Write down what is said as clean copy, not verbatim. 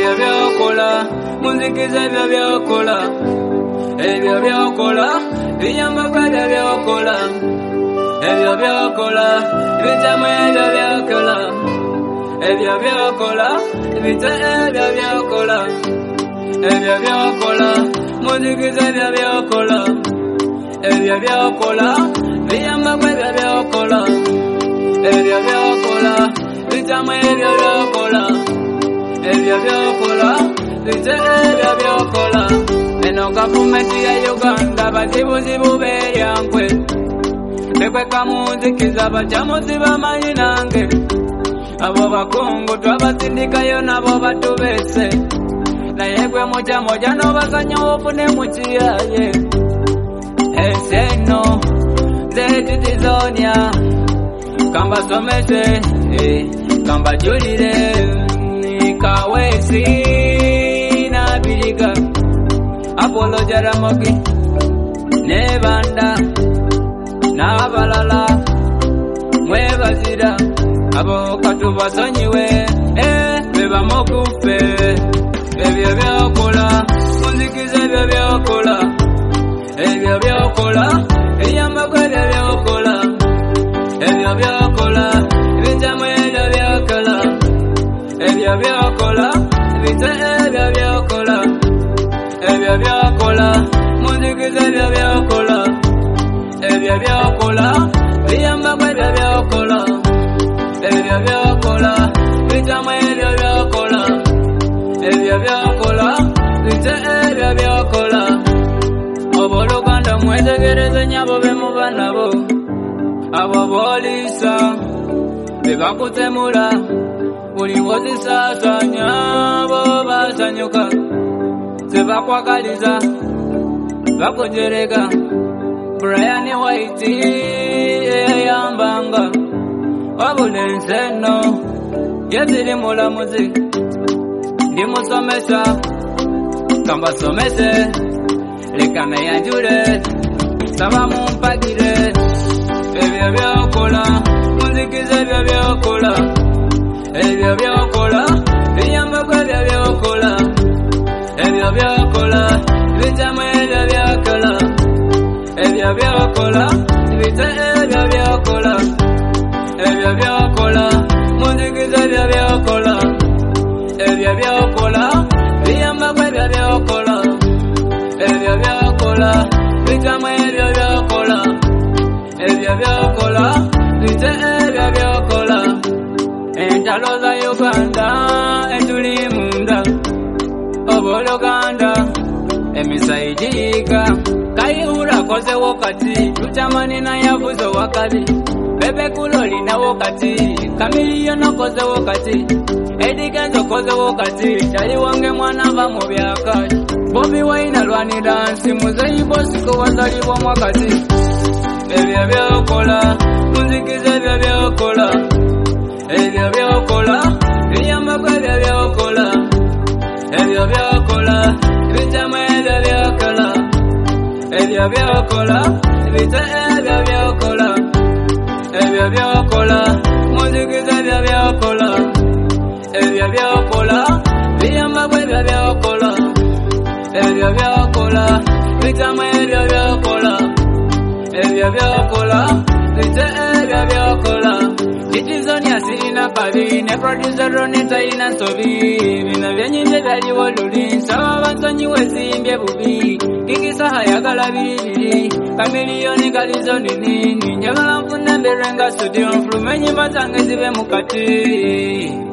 ebyo byokola munzikiza ebyo byokola ebyo byokola biyamba kwebyo byokola ebyo byokola bitamu ebyo byokola ebyo byokola bita ebyo byokola ebyo byokola munzikiza ebyo byokola ebyo byokola biyamba kwebyo byokola ebyo byokola bitamu ebyo byokola ebyo byokola bita ebyo byokola eno gavumenti ya Uganda bazibuzibu beryankwe bekweka munzikiza bajamuzi bamanyi nange abo bakungu twabasindikayo nabo batubese naye gwe moja n'obazanya ofune mu kiyaye eseno zetitizonia kamba somese kamba julire kawesi nabiriga Apollo Jaramogi nebanda n'abalala mwebazira abo katubasonyiwe beba mokufe ebyo byokola munzikiza ebyo byokola ebyo byokola eyamba kwebyo byokola ebyo byokola bitamu ebyo byokola ebyo byokola bita ebyo byokola ebyo byokola munzikiza ebyo byokola ebyo byokola biyamba kwebyo byokola ebyo byokola bitamu ebyo byokola ebyo byokola bita ebyo byokola oboluganda mwetegereze nyabo bemuba nabo abo bolisa bebakutemula buli wozisasanya bo basanyuka sebakwagaliza bakujereka Brian White eyayambanga wabula enseno yeziri mulamuzi ndimusomesa kambasomese lekana yanjule saba mumpagire ebyo byokola munzikiza ebyo byokola ebyo byokola biyamba kwebyo byokola ebyo byokola bitamu ebyo byokola ebyo byokola bita ebyo byokola ebyo byokola munzikiza ebyo byokola ebyo byokola biyamba kwebyo byokola ebyo byokola bitamu ebyo byokola ebyo byokola bita ebyo byokola entalo za Uganda etuli munda oboluganda emisaidiga Kayihura koze wokati tutamani na yavuze wakati bebe kuloli na wokati Kamiliyono koze wokati Edigenzo koze wokati Chali wange mwana va mu byakati Bobi Wine alwani dansi Muzeyi Bosiko wazalibwa mwakati ebyo byokola munzikiza ebyo byokola ebyo byokola biyamba kwebyo byokola ebyo byokola bitamu ebyo byokola ebyo byokola bita ebyo byokola ebyo byokola munzikiza ebyo byokola ebyo byokola biyamba kwebyo byokola ebyo byokola bitamu ebyo byokola ebyo byokola bita ebyo byokola Titizonia sirina kabi ne producer Ronita ina sobi bina byenyinze byaliwo luli nsaba bansonyiwe simbye bubi kikisa hayagala bibiri Kamiliyoni kalizo nini njagala nfune mberenga studio nfulume nyimba zange zibe mukati